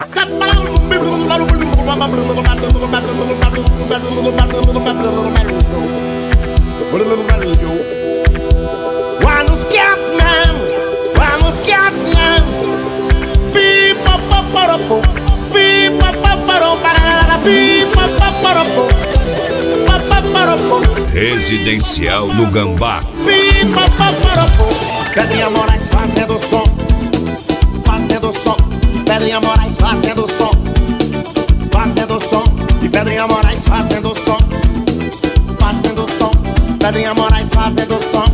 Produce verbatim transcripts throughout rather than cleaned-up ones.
Vamos Catman, vamos Catman. Pipa paparapo, pipa paparapo, pipa paparapo, paparapo. Residencial do Gambá. Pipa paparapo. Pedrinha Moraes fazendo som, fazendo som. Pedrinha Moraes fazendo som, fazendo som. E Pedrinha Moraes fazendo som, fazendo som. Pedrinha Moraes fazendo som.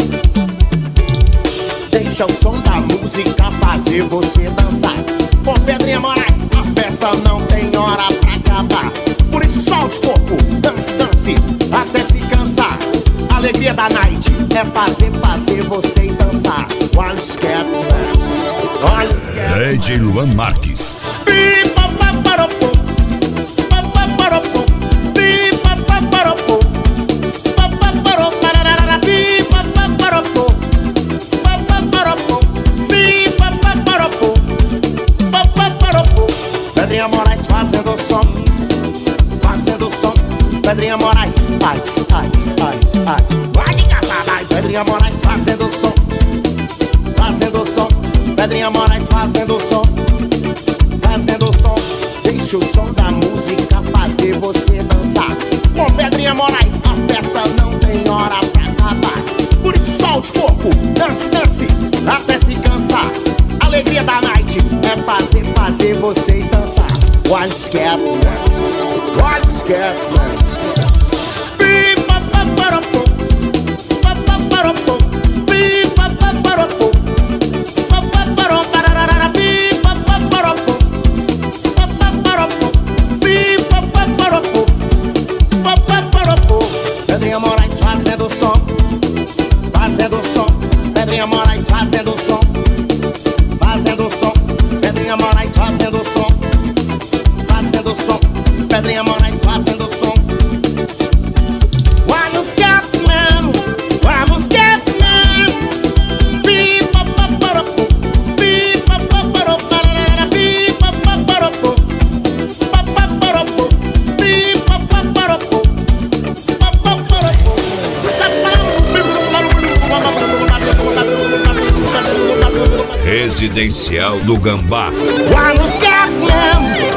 Deixa o som da música fazer você dançar. Com Pedrinha Moraes a festa não tem hora pra acabar. Por isso solte o corpo, dance, dance, até se cansar. A alegria da night é fazer, fazer vocês dançar. Olha os Catman, olha os Catman. D J Luan Marques. Pipa paparopo, paparopo, pipa paparopo, paparopo, pipa paparopo, paparopo, pipa paparopo, paparopo. Pedrinha Moraes fazendo som, fazendo som. Pedrinha Moraes, ai, ai, ai, ai. Vai de casa, vai. Pedrinha Moraes fazendo som, fazendo som. Pedrinha Moraes fazendo som, fazendo som. Deixa o som da música fazer você dançar. Com Pedrinha Moraes a festa não tem hora pra acabar. Por isso solte o corpo, dance, dance, até se cansar. A alegria da night é fazer, fazer vocês dançar. Olha os Catman, olha os Catman. Pipa paparopo, paparopo, pipa paparopo, paparopo, pipa paparopo, paparopo, pipa paparopo, paparopo. Pedrinha Moraes fazendo som, fazendo som. Pedrinha Moraes fazendo som, fazendo som. Pedrinha Moraes fazendo som, fazendo som. Pedrinha Moraes fazendo som. Vamos Catman, vamos Catman. Pipa paparopo, pipa paparopo, pipa paparopo, paparopo, pipa paparopo, paparopo. Residencial do Gambá. Vamos Catman.